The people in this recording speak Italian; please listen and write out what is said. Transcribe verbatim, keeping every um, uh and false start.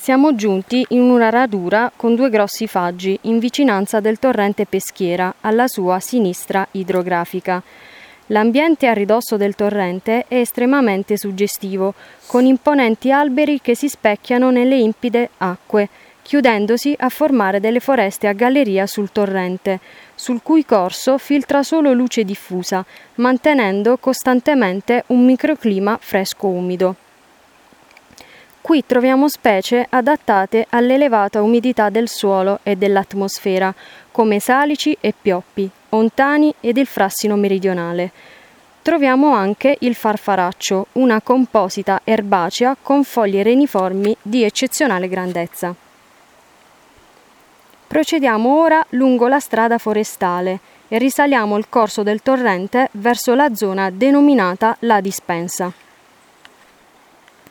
Siamo giunti in una radura con due grossi faggi in vicinanza del torrente Peschiera, alla sua sinistra idrografica. L'ambiente a ridosso del torrente è estremamente suggestivo, con imponenti alberi che si specchiano nelle limpide acque, chiudendosi a formare delle foreste a galleria sul torrente, sul cui corso filtra solo luce diffusa, mantenendo costantemente un microclima fresco-umido. Qui troviamo specie adattate all'elevata umidità del suolo e dell'atmosfera, come salici e pioppi, ontani ed il frassino meridionale. Troviamo anche il farfaraccio, una composita erbacea con foglie reniformi di eccezionale grandezza. Procediamo ora lungo la strada forestale e risaliamo il corso del torrente verso la zona denominata La Dispensa.